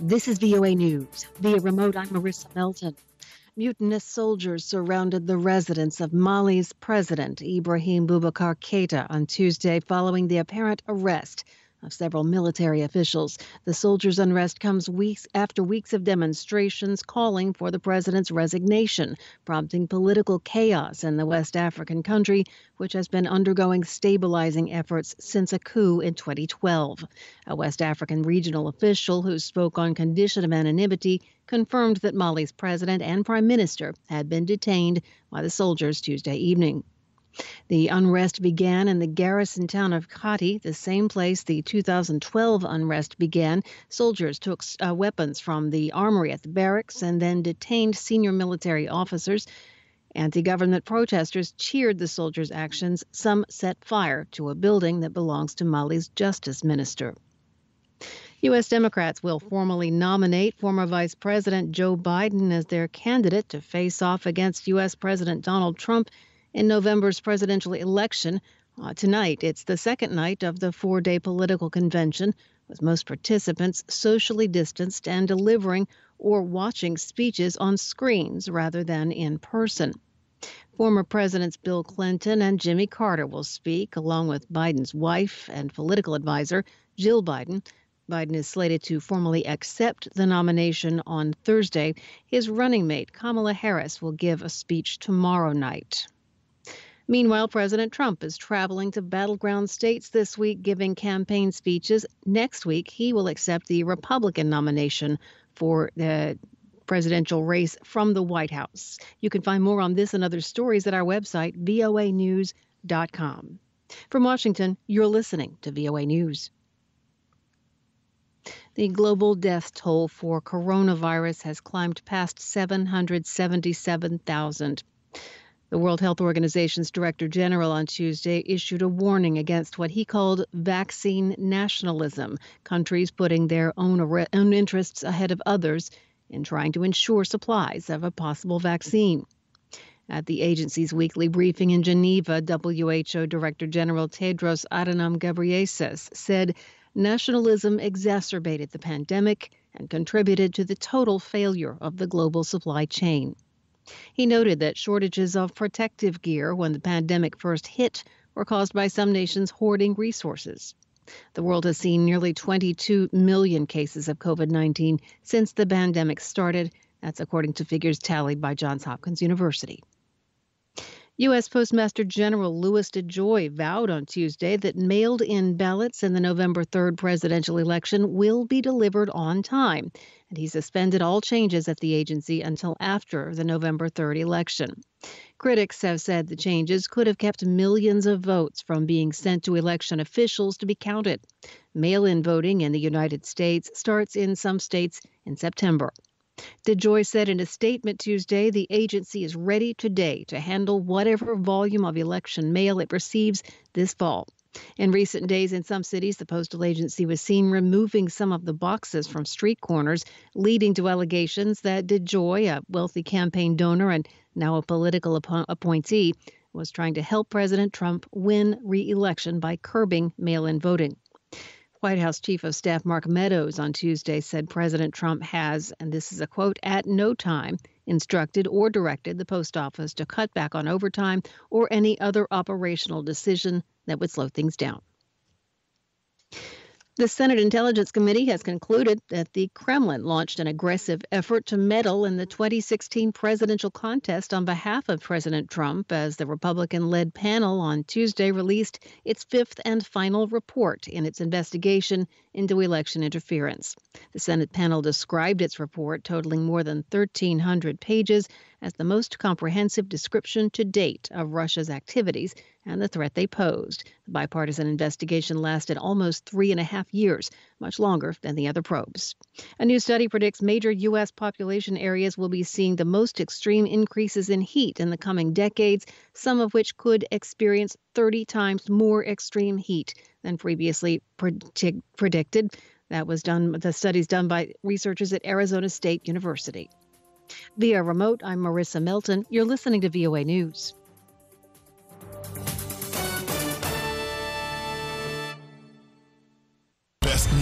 This is VOA News. Via remote, I'm Marissa Melton. Mutinous soldiers surrounded the residence of Mali's president, Ibrahim Boubacar Keïta, on Tuesday following the apparent arrest of several military officials. The soldiers' unrest comes weeks after weeks of demonstrations calling for the president's resignation, prompting political chaos in the West African country, which has been undergoing stabilizing efforts since a coup in 2012. A West African regional official who spoke on condition of anonymity confirmed that Mali's president and prime minister had been detained by the soldiers Tuesday evening. The unrest began in the garrison town of Kati, the same place the 2012 unrest began. Soldiers took weapons from the armory at the barracks and then detained senior military officers. Anti-government protesters cheered the soldiers' actions. Some set fire to a building that belongs to Mali's justice minister. U.S. Democrats will formally nominate former Vice President Joe Biden as their candidate to face off against U.S. President Donald Trump in November's presidential election. Tonight, it's the second night of the four-day political convention, with most participants socially distanced and delivering or watching speeches on screens rather than in person. Former Presidents Bill Clinton and Jimmy Carter will speak, along with Biden's wife and political advisor, Jill Biden. Biden is slated to formally accept the nomination on Thursday. His running mate, Kamala Harris, will give a speech tomorrow night. Meanwhile, President Trump is traveling to battleground states this week, giving campaign speeches. Next week, he will accept the Republican nomination for the presidential race from the White House. You can find more on this and other stories at our website, voanews.com. From Washington, you're listening to VOA News. The global death toll for coronavirus has climbed past 777,000. The World Health Organization's Director General on Tuesday issued a warning against what he called vaccine nationalism, countries putting their own interests ahead of others in trying to ensure supplies of a possible vaccine. At the agency's weekly briefing in Geneva, WHO Director General Tedros Adhanom Ghebreyesus said nationalism exacerbated the pandemic and contributed to the total failure of the global supply chain. He noted that shortages of protective gear when the pandemic first hit were caused by some nations hoarding resources. The world has seen nearly 22 million cases of COVID-19 since the pandemic started. That's according to figures tallied by Johns Hopkins University. U.S. Postmaster General Louis DeJoy vowed on Tuesday that mailed-in ballots in the November 3rd presidential election will be delivered on time, and he suspended all changes at the agency until after the November 3rd election. Critics have said the changes could have kept millions of votes from being sent to election officials to be counted. Mail-in voting in the United States starts in some states in September. DeJoy said in a statement Tuesday the agency is ready today to handle whatever volume of election mail it receives this fall. In recent days, in some cities, the postal agency was seen removing some of the boxes from street corners, leading to allegations that DeJoy, a wealthy campaign donor and now a political appointee, was trying to help President Trump win re-election by curbing mail-in voting. White House Chief of Staff Mark Meadows on Tuesday said President Trump has, and this is a quote, at no time instructed or directed the post office to cut back on overtime or any other operational decision that would slow things down. The Senate Intelligence Committee has concluded that the Kremlin launched an aggressive effort to meddle in the 2016 presidential contest on behalf of President Trump as the Republican-led panel on Tuesday released its fifth and final report in its investigation into election interference. The Senate panel described its report, totaling more than 1,300 pages, as the most comprehensive description to date of Russia's activities and the threat they posed. The bipartisan investigation lasted almost 3.5 years, much longer than the other probes. A new study predicts major U.S. population areas will be seeing the most extreme increases in heat in the coming decades, some of which could experience 30 times more extreme heat than previously predicted. That was done. The studies done by researchers at Arizona State University. Via remote, I'm Marissa Melton. You're listening to VOA News.